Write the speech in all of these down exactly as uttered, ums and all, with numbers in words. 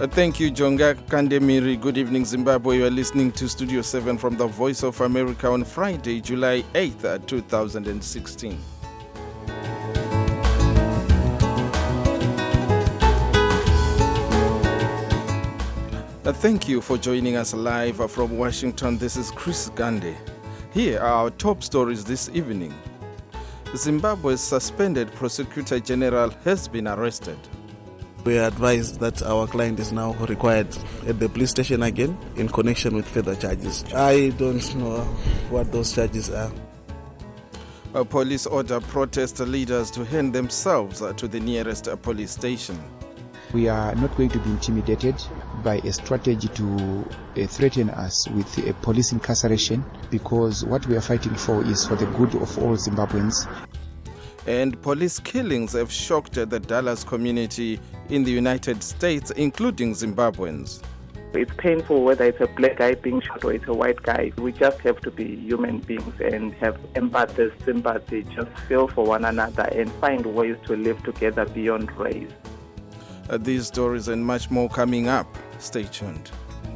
Thank you, Jonga Kandemiri. Good evening, Zimbabwe. You are listening to Studio seven from the Voice of America on Friday, July eighth, two thousand sixteen. Thank you for joining us live from Washington. This is Chris Gandhi. Here are our top stories this evening. Zimbabwe's suspended prosecutor general has been arrested. We are advised that our client is now required at the police station again in connection with further charges. I don't know what those charges are. A police order protest leaders to hand themselves to the nearest police station. We are not going to be intimidated by a strategy to uh, threaten us with a police incarceration, because what we are fighting for is for the good of all Zimbabweans. And police killings have shocked the Dallas community in the United States, including Zimbabweans. It's painful whether it's a black guy being shot or it's a white guy. We just have to be human beings and have empathy, sympathy, just feel for one another and find ways to live together beyond race. Uh, these stories and much more coming up. Stay tuned.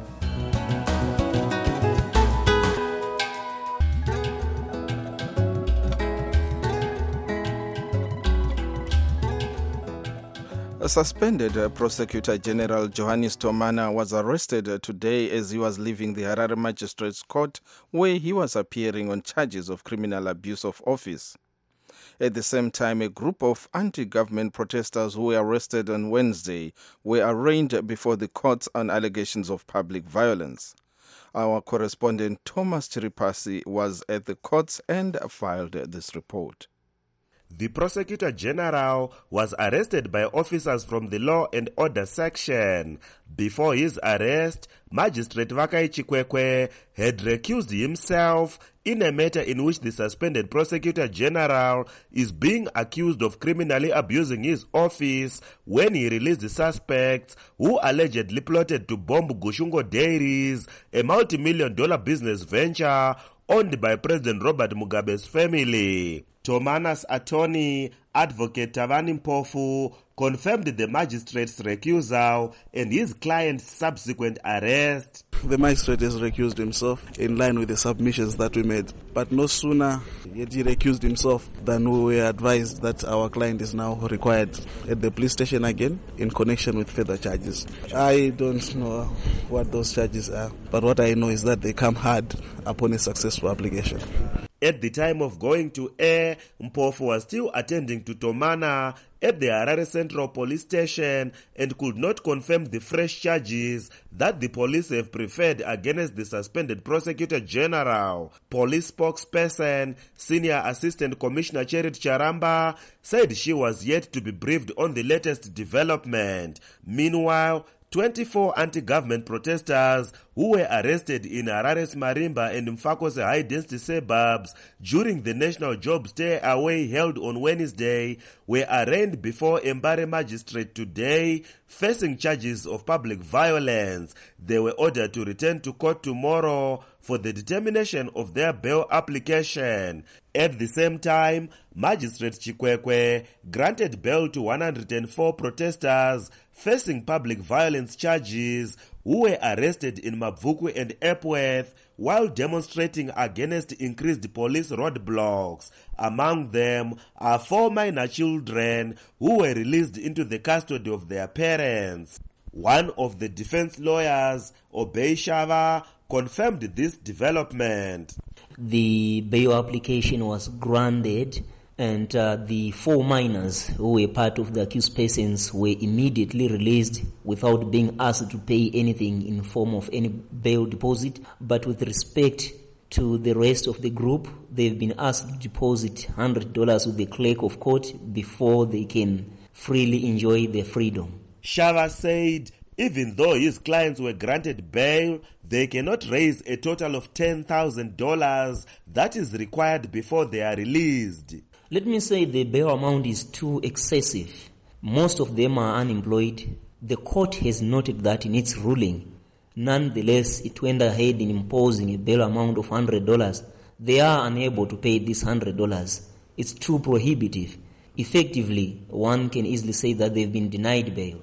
A suspended uh, Prosecutor General Johannes Tomana was arrested uh, today as he was leaving the Harare Magistrates Court, where he was appearing on charges of criminal abuse of office. At the same time, a group of anti-government protesters who were arrested on Wednesday were arraigned before the courts on allegations of public violence. Our correspondent Thomas Chiripasi was at the courts and filed this report. The Prosecutor General was arrested by officers from the Law and Order section. Before his arrest, Magistrate Vakai Chikwekwe had recused himself in a matter in which the suspended Prosecutor General is being accused of criminally abusing his office when he released the suspects who allegedly plotted to bomb Gushungo Dairies, a multi-million dollar business venture owned by President Robert Mugabe's family. Tomana's attorney, Advocate Tavani Mpofu, confirmed the magistrate's recusal and his client's subsequent arrest. The magistrate has recused himself in line with the submissions that we made. But no sooner yet he recused himself than we were advised that our client is now required at the police station again in connection with further charges. I don't know what those charges are, but what I know is that they come hard upon a successful application. At the time of going to air, Mpofu was still attending to Tomana at the Harare Central Police Station and could not confirm the fresh charges that the police have preferred against the suspended Prosecutor General. Police spokesperson, Senior Assistant Commissioner Cherit Charamba, said she was yet to be briefed on the latest development. Meanwhile, twenty-four anti-government protesters who were arrested in Harare's Marimba and Mfakose high-density suburbs during the National Job Stay Away held on Wednesday were arraigned before Mbare Magistrate today, facing charges of public violence. They were ordered to return to court tomorrow for the determination of their bail application. At the same time, Magistrate Chikwekwe granted bail to one hundred four protesters facing public violence charges who were arrested in Mavuku and Epworth while demonstrating against increased police roadblocks. Among them are four minor children who were released into the custody of their parents. One of the defense lawyers, Obey Shava, confirmed this development. The bail application was granted, and uh, the four minors who were part of the accused persons were immediately released without being asked to pay anything in form of any bail deposit. But with respect to the rest of the group, they've been asked to deposit one hundred dollars with the clerk of court before they can freely enjoy their freedom. Shava said even though his clients were granted bail, they cannot raise a total of ten thousand dollars that is required before they are released. Let me say the bail amount is too excessive. Most of them are unemployed. The court has noted that in its ruling. Nonetheless, it went ahead in imposing a bail amount of one hundred dollars. They are unable to pay this one hundred dollars. It's too prohibitive. Effectively, one can easily say that they've been denied bail.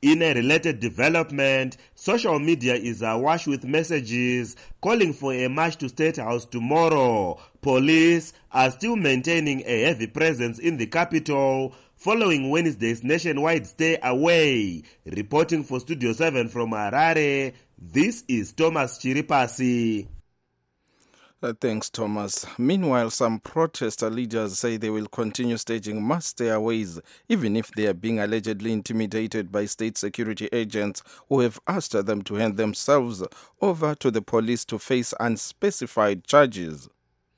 In a related development, social media is awash with messages calling for a march to State House tomorrow. Police are still maintaining a heavy presence in the capital following Wednesday's nationwide stay away. Reporting for Studio seven from Harare, this is Thomas Chiripasi. Uh, thanks, Thomas. Meanwhile, some protester leaders say they will continue staging mass stayaways, even if they are being allegedly intimidated by state security agents who have asked them to hand themselves over to the police to face unspecified charges.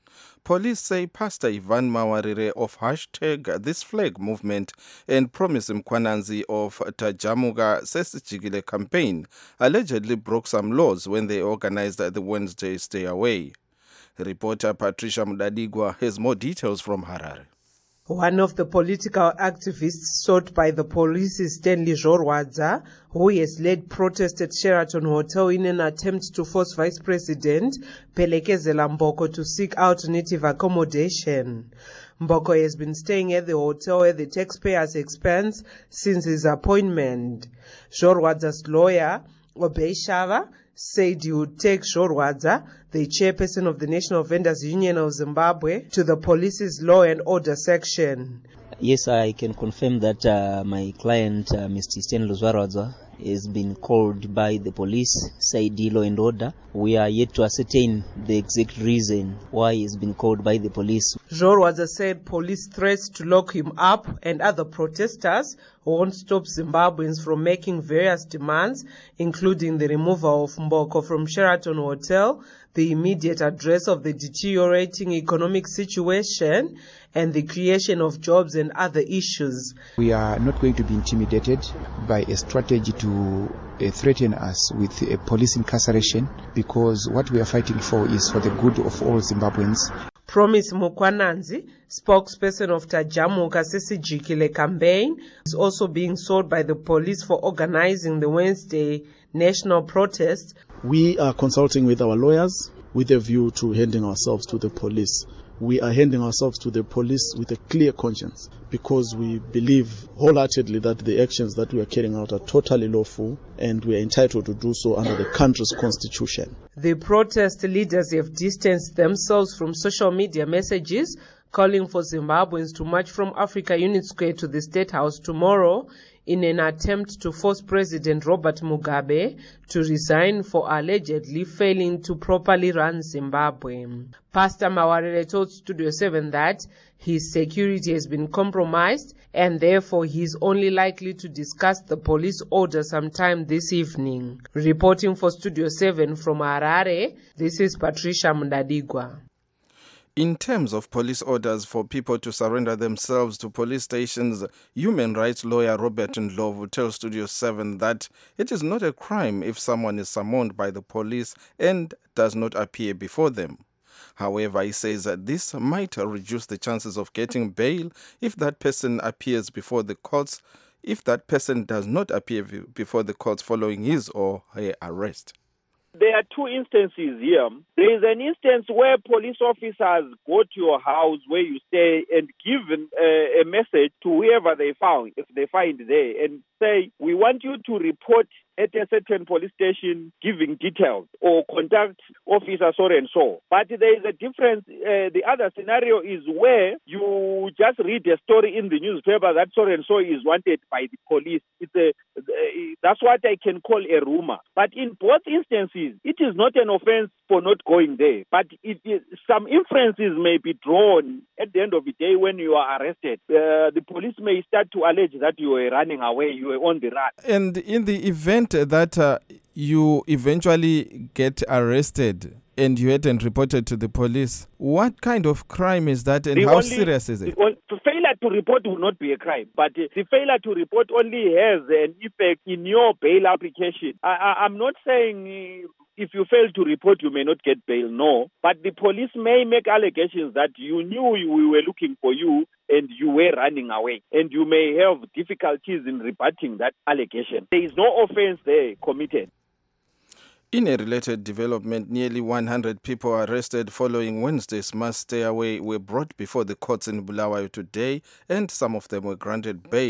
Police say Pastor Ivan Mawarire of hashtag This Flag movement and Promise Mkwananzi of Tajamuga Sesijigile campaign allegedly broke some laws when they organized the Wednesday stay away. Reporter Patricia Mudadigwa has more details from Harare. One of the political activists sought by the police is Stanley Jorwadza, who has led protests at Sheraton Hotel in an attempt to force Vice President Phelekezela Mboko to seek alternative accommodation. Mboko has been staying at the hotel at the taxpayers' expense since his appointment. Jorwadza's lawyer, Obey Shava, said he would take Jorwadza, the chairperson of the National Vendors Union of Zimbabwe, to the police's law and order section. Yes, I can confirm that uh, my client, uh, Mister Stanley Jorwadza, has been called by the police, C I D Law and Order. We are yet to ascertain the exact reason why he has been called by the police. Jorwadza said police threats to lock him up and other protesters won't stop Zimbabweans from making various demands, including the removal of Mboko from Sheraton Hotel, the immediate address of the deteriorating economic situation, and the creation of jobs and other issues. We are not going to be intimidated by a strategy to uh, threaten us with a police incarceration, because what we are fighting for is for the good of all Zimbabweans. Promise Mkwananzi, spokesperson of Tajamuka Sesijikile campaign, is also being sought by the police for organizing the Wednesday national protest. We are consulting with our lawyers with a view to handing ourselves to the police. We are handing ourselves to the police with a clear conscience, because we believe wholeheartedly that the actions that we are carrying out are totally lawful and we are entitled to do so under the country's constitution. The protest leaders have distanced themselves from social media messages calling for Zimbabweans to march from Africa Unit Square to the State House tomorrow in an attempt to force President Robert Mugabe to resign for allegedly failing to properly run Zimbabwe. Pastor Mawarire told Studio seven that his security has been compromised and therefore he is only likely to discuss the police order sometime this evening. Reporting for Studio seven from Harare, this is Patricia Mudadigwa. In terms of police orders for people to surrender themselves to police stations, human rights lawyer Robert Ndlovu tells Studio seven that it is not a crime if someone is summoned by the police and does not appear before them. However, he says that this might reduce the chances of getting bail if that person appears before the courts, if that person does not appear before the courts following his or her arrest. There are two instances here. There is an instance where police officers go to your house where you stay and give uh, a message to whoever they found, if they find there, and say, we want you to report at a certain police station giving details or contact officer so and so. But there is a difference. Uh, the other scenario is where you just read a story in the newspaper that so and so is wanted by the police. It's a, uh, that's what I can call a rumor. But in both instances, it is not an offense for not going there. But it is, some inferences may be drawn at the end of the day when you are arrested. Uh, the police may start to allege that you were running away, you were on the run. And in the event that uh, you eventually get arrested and you hadn't reported to the police, what kind of crime is that and the how only, serious is it? The, the failure to report will not be a crime, but uh, the failure to report only has an effect in your bail application. I, I, I'm not saying uh, if you fail to report, you may not get bail, no. But the police may make allegations that you knew we were looking for you and you were running away, and you may have difficulties in rebutting that allegation. There is no offense there committed. In a related development, nearly one hundred people arrested following Wednesday's mass stay away were brought before the courts in Bulawayo today, and some of them were granted bail.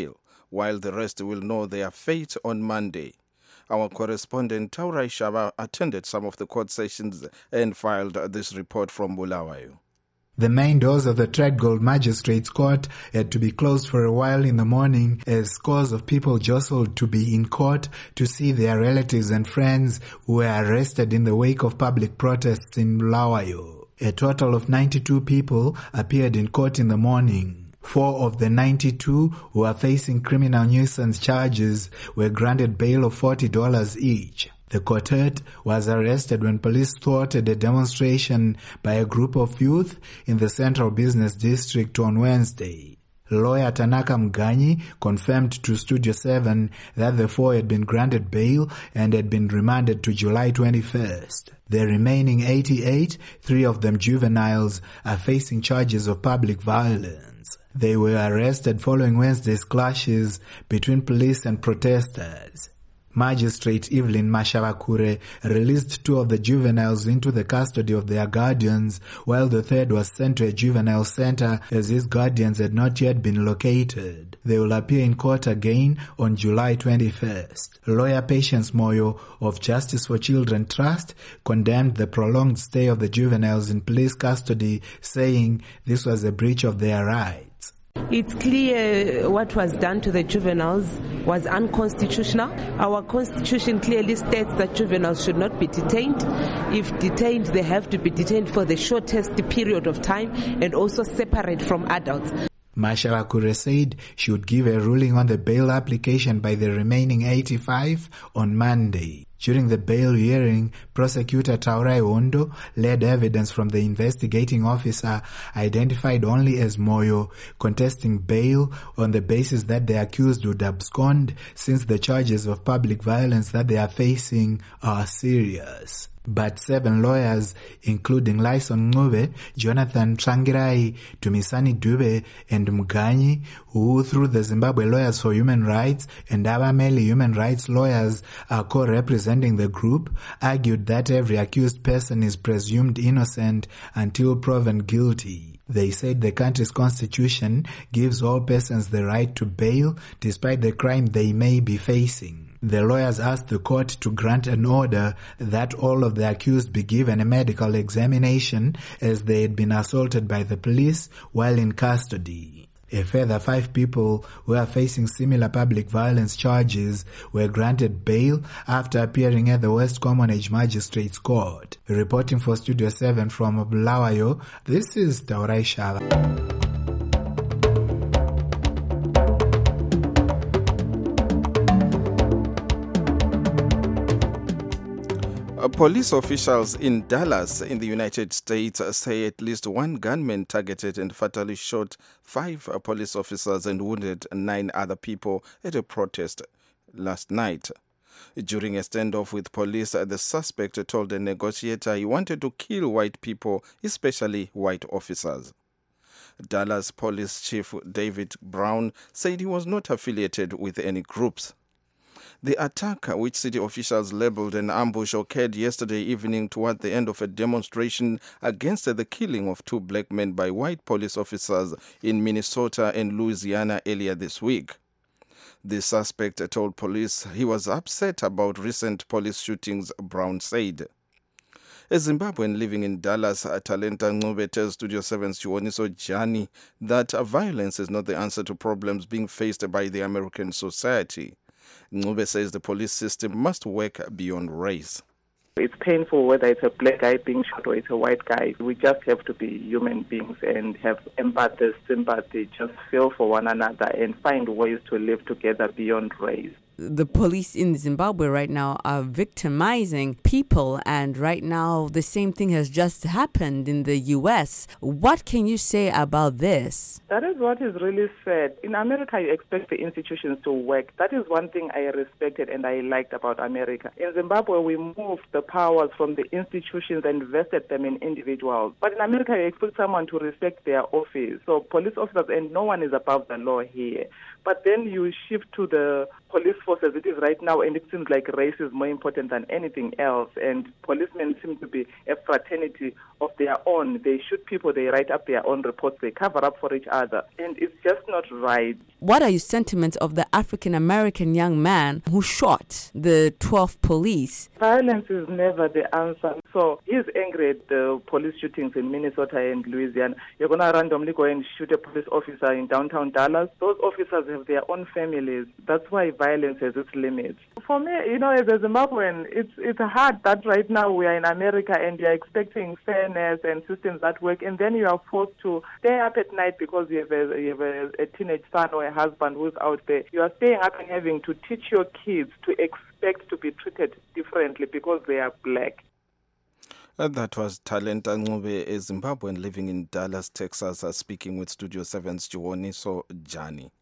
while the rest will know their fate on Monday. Our correspondent Taurai Shaba attended some of the court sessions and filed this report from Bulawayo. The main doors of the Treadgold Magistrates Court had to be closed for a while in the morning as scores of people jostled to be in court to see their relatives and friends who were arrested in the wake of public protests in Bulawayo. A total of ninety-two people appeared in court in the morning. Four of the ninety-two who are facing criminal nuisance charges were granted bail of forty dollars each. The quartet was arrested when police thwarted a demonstration by a group of youth in the Central Business District on Wednesday. Lawyer Tanaka Mganyi confirmed to Studio seven that the four had been granted bail and had been remanded to July twenty-first. The remaining eighty-eight, three of them juveniles, are facing charges of public violence. They were arrested following Wednesday's clashes between police and protesters. Magistrate Evelyn Mashavakure released two of the juveniles into the custody of their guardians, while the third was sent to a juvenile center as his guardians had not yet been located. They will appear in court again on July twenty-first. Lawyer Patience Moyo of Justice for Children Trust condemned the prolonged stay of the juveniles in police custody, saying this was a breach of their rights. It's clear what was done to the juveniles was unconstitutional. Our constitution clearly states that juveniles should not be detained. If detained, they have to be detained for the shortest period of time and also separate from adults. Mashavakure said she would give a ruling on the bail application by the remaining eighty-five on Monday. During the bail hearing, prosecutor Taurai Ondo led evidence from the investigating officer identified only as Moyo, contesting bail on the basis that the accused would abscond since the charges of public violence that they are facing are serious. But seven lawyers, including Lyson Ngube, Jonathan Trangirai, Tumisani Dube, and Mganyi, who through the Zimbabwe Lawyers for Human Rights and Abameli Human Rights Lawyers are co-representing the group, argued that every accused person is presumed innocent until proven guilty. They said the country's constitution gives all persons the right to bail despite the crime they may be facing. The lawyers asked the court to grant an order that all of the accused be given a medical examination as they had been assaulted by the police while in custody. A further five people who are facing similar public violence charges were granted bail after appearing at the West Common Age Magistrates Court. Reporting for Studio seven from Bulawayo, this is Taurai Shava. Police officials in Dallas in the United States say at least one gunman targeted and fatally shot five police officers and wounded nine other people at a protest last night. During a standoff with police, the suspect told a negotiator he wanted to kill white people, especially white officers. Dallas Police Chief David Brown said he was not affiliated with any groups. The attack, which city officials labeled an ambush, occurred yesterday evening toward the end of a demonstration against the killing of two black men by white police officers in Minnesota and Louisiana earlier this week. The suspect told police he was upset about recent police shootings, Brown said. A Zimbabwean living in Dallas, Talenta Ngube, tells Studio seven's Chiwoniso Jani that violence is not the answer to problems being faced by the American society. Ngube says the police system must work beyond race. It's painful whether it's a black guy being shot or it's a white guy. We just have to be human beings and have empathy, sympathy, just feel for one another and find ways to live together beyond race. The police in Zimbabwe right now are victimizing people, and right now the same thing has just happened in the U S. What can you say about this? That is what is really sad. In America, you expect the institutions to work. That is one thing I respected and I liked about America. In Zimbabwe, we moved the powers from the institutions and vested them in individuals. But in America, you expect someone to respect their office. So police officers, and no one is above the law here. But then you shift to the police force as it is right now, and it seems like race is more important than anything else. And policemen seem to be a fraternity of their own. They shoot people, they write up their own reports, they cover up for each other. And it's just not right. what are your sentiments of the African-American young man who shot the twelve police? Violence is never the answer. So he's angry at the police shootings in Minnesota and Louisiana. You're going to randomly go and shoot a police officer in downtown Dallas. Those officers have their own families. That's why violence has its limits. For me, you know, as a Zimbabwean, it's it's hard that right now we are in America and you're expecting fairness and systems that work, and then you are forced to stay up at night because you have a, you have a, a teenage son or a husband who's out there. You are staying up and having to teach your kids to expect to be treated differently because they are black. Uh, that was Talenta Ncube, a Zimbabwean living in Dallas, Texas, uh, speaking with Studio seven's Jiwoniso Jani.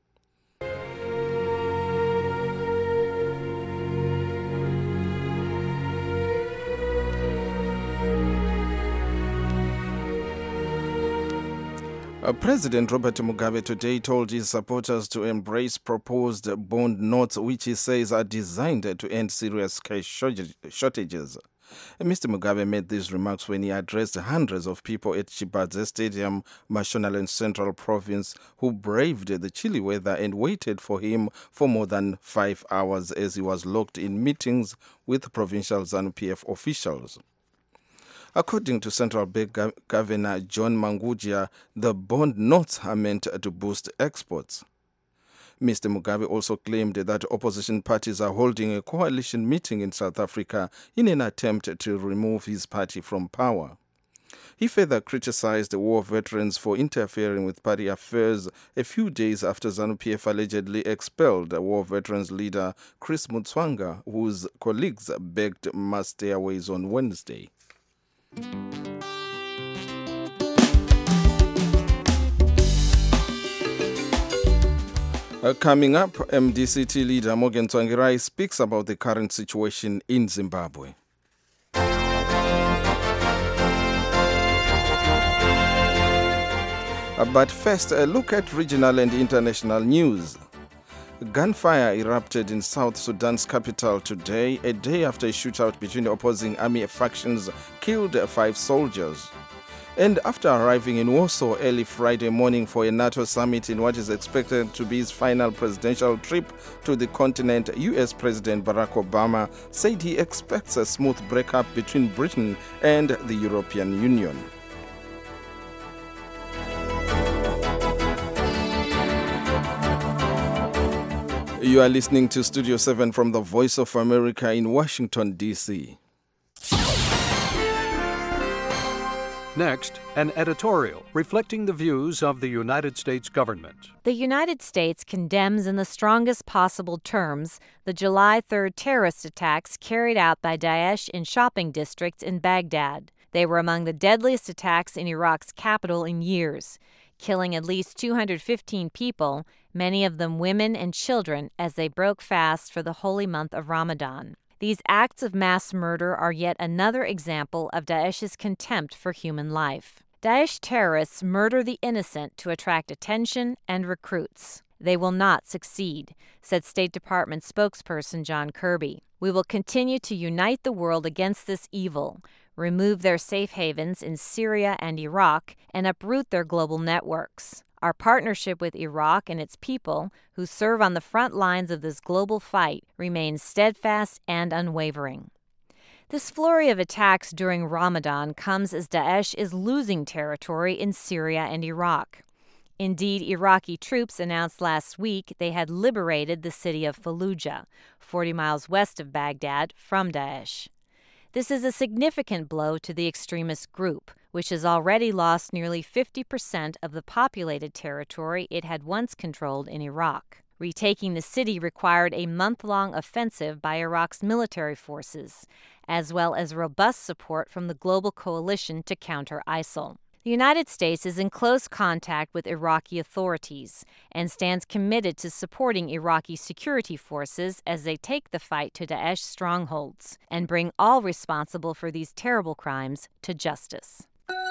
Uh, President Robert Mugabe today told his supporters to embrace proposed bond notes, which he says are designed to end serious cash shortages. Mister Mugabe made these remarks when he addressed hundreds of people at Chibadze Stadium, Mashonaland Central Province, who braved the chilly weather and waited for him for more than five hours as he was locked in meetings with provincial ZANU P F officials. According to Central Bank Governor John Mangudya, the bond notes are meant to boost exports. Mister Mugabe also claimed that opposition parties are holding a coalition meeting in South Africa in an attempt to remove his party from power. He further criticized war veterans for interfering with party affairs a few days after ZANU P F allegedly expelled war veterans leader Chris Mutswanga, whose colleagues begged mass stayaways on Wednesday. Uh, coming up, M D C T leader Morgan Tsvangirai speaks about the current situation in Zimbabwe. Uh, but first, a look at regional and international news. Gunfire erupted in South Sudan's capital today, a day after a shootout between opposing army factions killed five soldiers. And after arriving in Warsaw early Friday morning for a NATO summit in what is expected to be his final presidential trip to the continent, U S President Barack Obama said he expects a smooth breakup between Britain and the European Union. You are listening to Studio seven from the Voice of America in Washington, D C Next, an editorial reflecting the views of the United States government. The United States condemns in the strongest possible terms the July third terrorist attacks carried out by Daesh in shopping districts in Baghdad. They were among the deadliest attacks in Iraq's capital in years, killing at least two hundred fifteen people, many of them women and children, as they broke fast for the holy month of Ramadan. These acts of mass murder are yet another example of Daesh's contempt for human life. Daesh terrorists murder the innocent to attract attention and recruits. They will not succeed, said State Department spokesperson John Kirby. We will continue to unite the world against this evil, remove their safe havens in Syria and Iraq, and uproot their global networks. Our partnership with Iraq and its people, who serve on the front lines of this global fight, remains steadfast and unwavering. This flurry of attacks during Ramadan comes as Daesh is losing territory in Syria and Iraq. Indeed, Iraqi troops announced last week they had liberated the city of Fallujah, forty miles west of Baghdad, from Daesh. This is a significant blow to the extremist group, which has already lost nearly fifty percent of the populated territory it had once controlled in Iraq. Retaking the city required a month-long offensive by Iraq's military forces, as well as robust support from the global coalition to counter ISIL. The United States is in close contact with Iraqi authorities and stands committed to supporting Iraqi security forces as they take the fight to Daesh strongholds and bring all responsible for these terrible crimes to justice.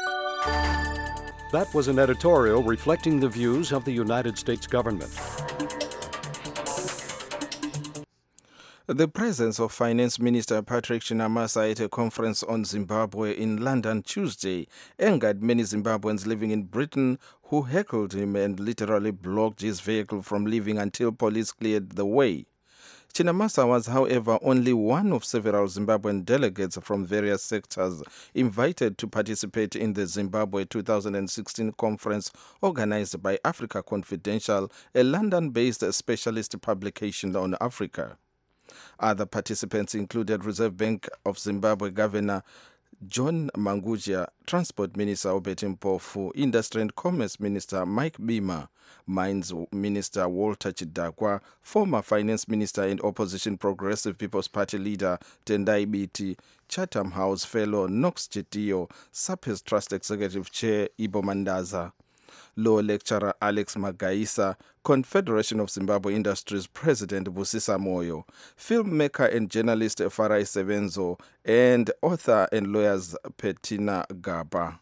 That was an editorial reflecting the views of the United States government. The presence of Finance Minister Patrick Chinamasa at a conference on Zimbabwe in London Tuesday angered many Zimbabweans living in Britain who heckled him and literally blocked his vehicle from leaving until police cleared the way. Chinamasa was, however, only one of several Zimbabwean delegates from various sectors invited to participate in the Zimbabwe two thousand sixteen conference organized by Africa Confidential, a London-based specialist publication on Africa. Other participants included Reserve Bank of Zimbabwe Governor John Mangudya, Transport Minister Obert Mpofu, Industry and Commerce Minister Mike Beamer, Mines Minister Walter Chidakwa, former Finance Minister and Opposition Progressive People's Party leader Tendai Biti, Chatham House Fellow Knox Chitiyo, SAPE's Trust Executive Chair Ibo Mandaza, Law Lecturer Alex Magaisa, Confederation of Zimbabwe Industries President Busisa Moyo, filmmaker and journalist Farai Sevenzo, and author and lawyers Petina Gaba.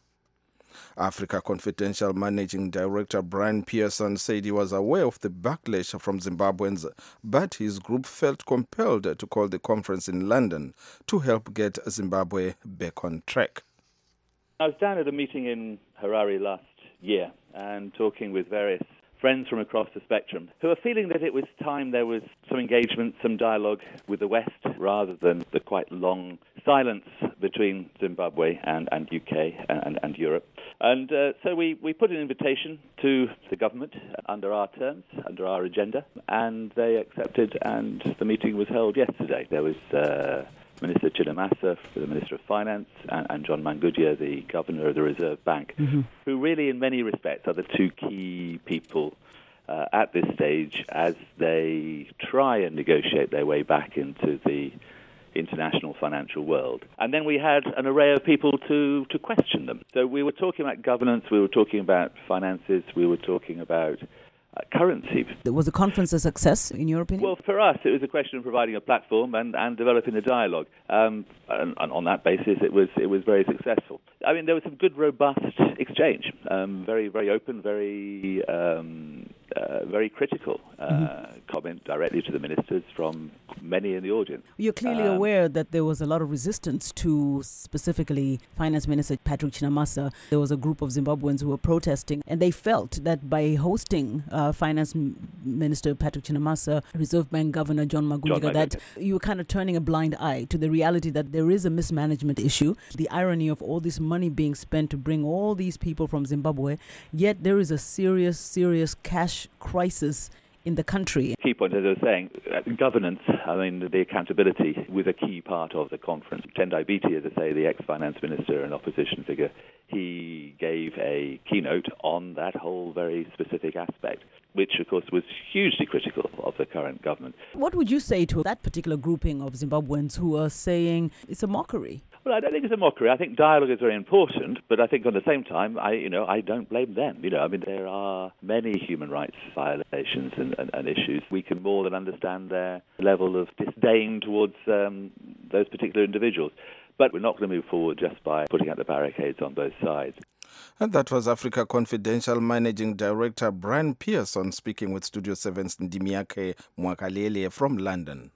Africa Confidential Managing Director Brian Pearson said he was aware of the backlash from Zimbabweans, but his group felt compelled to call the conference in London to help get Zimbabwe back on track. I was down at a meeting in Harare last year and talking with various friends from across the spectrum who are feeling that it was time there was some engagement, some dialogue with the West rather than the quite long silence between Zimbabwe and, and U K and, and Europe. And uh, so we, we put an invitation to the government under our terms, under our agenda, and they accepted, and the meeting was held yesterday. There was uh, Minister Chinamasa, the Minister of Finance, and, and John Mangudya, the Governor of the Reserve Bank, mm-hmm. who really in many respects are the two key people uh, at this stage as they try and negotiate their way back into the international financial world. And then we had an array of people to, to question them. So we were talking about governance, we were talking about finances, we were talking about Uh, currency. Was the conference a success, in your opinion? Well, for us, it was a question of providing a platform and, and developing a dialogue. Um, and, and on that basis, it was it was very successful. I mean, there was some good, robust exchange. Um, very, very open, very, um, uh, very critical uh, mm-hmm. comment directly to the ministers from many in the audience. You're clearly um, aware that there was a lot of resistance to specifically Finance Minister Patrick Chinamasa. There was a group of Zimbabweans who were protesting, and they felt that by hosting uh, Finance Minister Patrick Chinamasa, Reserve Bank Governor John Mangudya, that you were kind of turning a blind eye to the reality that there is a mismanagement issue, the irony of all this money being spent to bring all these people from Zimbabwe, yet there is a serious, serious cash crisis in the country. Key point, as I was saying, uh, governance, I mean, the accountability was a key part of the conference. Tendai Biti, as I say, the ex-finance minister and opposition figure, he gave a keynote on that whole very specific aspect, which, of course, was hugely critical of the current government. What would you say to that particular grouping of Zimbabweans who are saying it's a mockery? Well, I don't think it's a mockery. I think dialogue is very important, but I think at the same time, I, you know, I don't blame them. You know, I mean, there are many human rights violations and, and, and issues. We can more than understand their level of disdain towards um, those particular individuals. But we're not going to move forward just by putting out the barricades on both sides. And that was Africa Confidential Managing Director Brian Pearson speaking with Studio seven's Ndimiake Mwakalele from London.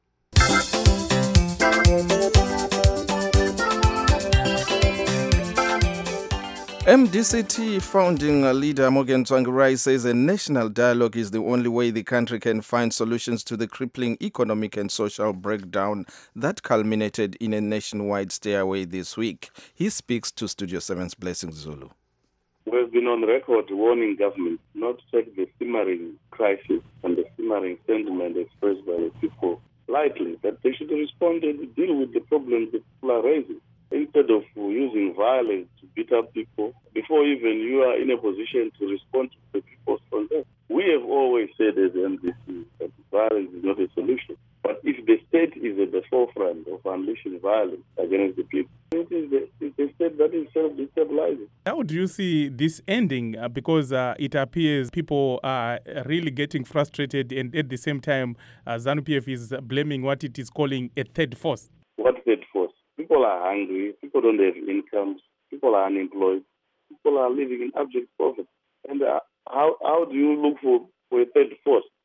M D C T founding leader Morgan Tsvangirai says a national dialogue is the only way the country can find solutions to the crippling economic and social breakdown that culminated in a nationwide stay-away this week. He speaks to Studio seven's Blessing Zulu. We've been on record warning government not to take the simmering crisis and the simmering sentiment expressed by the people lightly, that they should respond and deal with the problems that people are raising, instead of using violence to beat up people before even you are in a position to respond to the people's concerns. We have always said as M D C that violence is not a solution. But if the state is at the forefront of unleashing violence against the people, it is the, it's the state that is self-destabilizing. How do you see this ending? Uh, because uh, it appears people are really getting frustrated, and at the same time, uh, ZANU-P F is blaming what it is calling a third force. What third force? People are hungry, people don't have incomes, people are unemployed, people are living in abject poverty. And uh, how how do you look for, for a third force?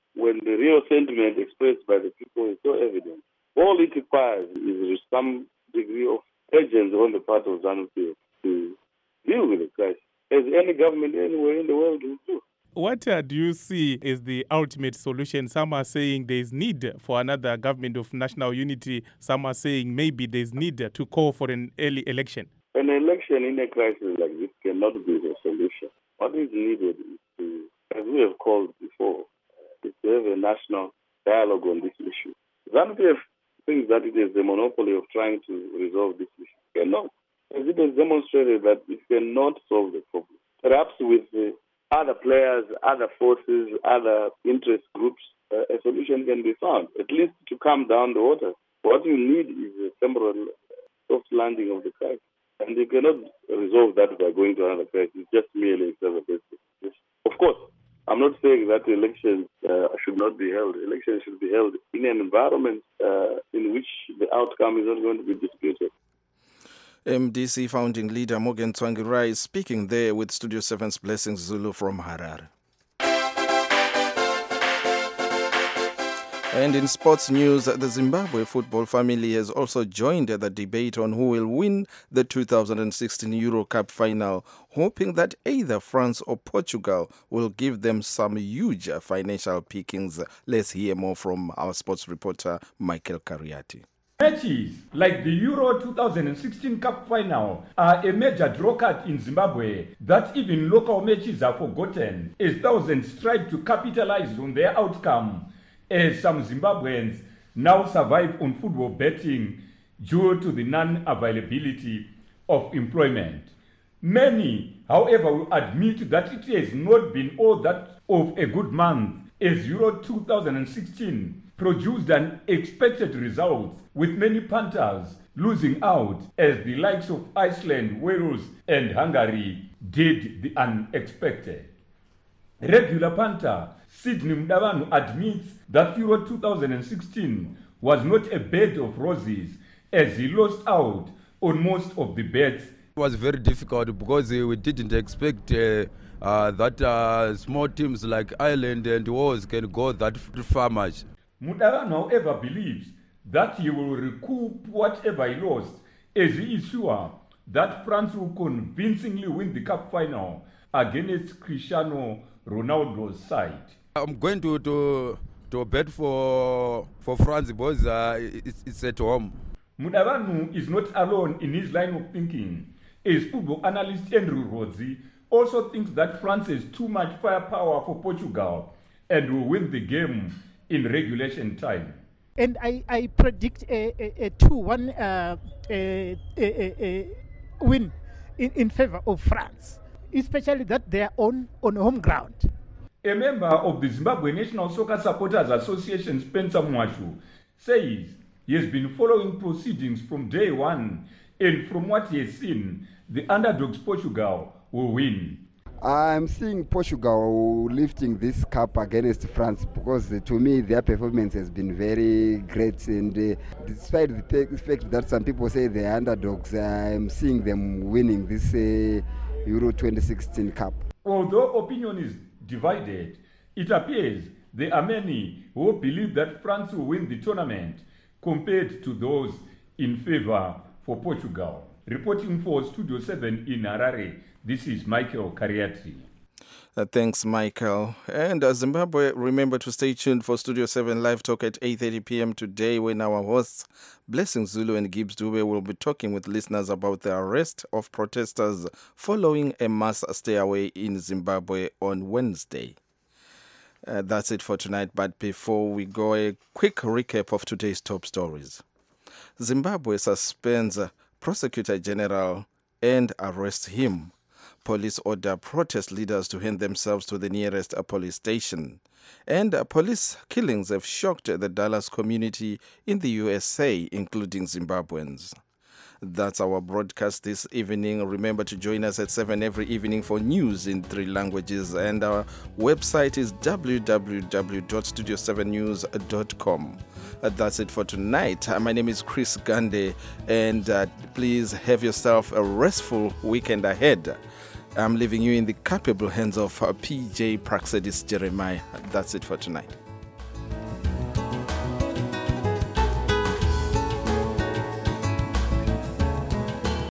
when the real sentiment expressed by the people is so evident. All it requires is some degree of urgency on the part of ZANU-P F to deal with the crisis, as any government anywhere in the world will do. What uh, do you see is the ultimate solution? Some are saying there is need for another government of national unity. Some are saying maybe there is need to call for an early election. An election in a crisis like this cannot be the solution. What is needed is to, as we have called before, is to have a national dialogue on this issue. ZANU-P F thinks that it is the monopoly of trying to resolve this issue. It cannot. As it has demonstrated that it cannot solve the problem. Perhaps with the other players, other forces, other interest groups, uh, a solution can be found, at least to calm down the water. What you need is a temporary soft landing of the crisis. And you cannot resolve that by going to another crisis, just merely exacerbating. Of course, I'm not saying that elections uh, should not be held. Elections should be held in an environment uh, in which the outcome is not going to be disputed. M D C founding leader Morgan Tsvangirai is speaking there with Studio seven's Blessings Zulu from Harare. And in sports news, the Zimbabwe football family has also joined the debate on who will win the two thousand sixteen Euro Cup final, hoping that either France or Portugal will give them some huge financial pickings. Let's hear more from our sports reporter, Michael Cariati. Matches like the Euro two thousand sixteen Cup final are a major drawcard in Zimbabwe that even local matches are forgotten as thousands strive to capitalize on their outcome, as some Zimbabweans now survive on football betting due to the non-availability of employment. Many, however, will admit that it has not been all that of a good month, as Euro two thousand sixteen produced unexpected results, with many punters losing out as the likes of Iceland, Wales and Hungary did the unexpected. Regular punter Sydney Mdavanu admits that Euro two thousand sixteen was not a bed of roses, as he lost out on most of the bets. It was very difficult because uh, we didn't expect uh, uh, that uh, small teams like Ireland and Wales can go that far much. Mdavanu, however, believes that he will recoup whatever he lost, as he is sure that France will convincingly win the cup final against Cristiano Ronaldo's side. I'm going to to, to bet for for France because uh, it's, it's at home. Mdavanu is not alone in his line of thinking, as football analyst Andrew Rodzi also thinks that France has too much firepower for Portugal and will win the game in regulation time. And I, I predict a, a, a two one uh, a, a, a win in, in favor of France, especially that they are on, on home ground. A member of the Zimbabwe National Soccer Supporters Association, Spencer Mwashu, says he has been following proceedings from day one, and from what he has seen, the underdogs Portugal will win. I'm seeing Portugal lifting this cup against France because uh, to me their performance has been very great, and uh, despite the te- fact that some people say they're underdogs, I'm seeing them winning this uh, Euro twenty sixteen Cup. Although opinion is divided, it appears there are many who believe that France will win the tournament compared to those in favor for Portugal. Reporting for Studio seven in Harare, this is Michael Cariati. Uh, thanks, Michael. And uh, Zimbabwe, remember to stay tuned for Studio seven Live Talk at eight thirty p.m. today, when our hosts, Blessing Zulu and Gibbs Dube, will be talking with listeners about the arrest of protesters following a mass stay-away in Zimbabwe on Wednesday. Uh, that's it for tonight, but before we go, a quick recap of today's top stories. Zimbabwe suspends uh, Prosecutor General and arrests him. Police order protest leaders to hand themselves to the nearest police station. And uh, police killings have shocked the Dallas community in the U S A, including Zimbabweans. That's our broadcast this evening. Remember to join us at seven every evening for news in three languages. And our website is w w w dot studio seven news dot com. Uh, that's it for tonight. Uh, my name is Chris Gande, and uh, please have yourself a restful weekend ahead. I'm leaving you in the capable hands of uh, P J Praxedis Jeremiah. That's it for tonight.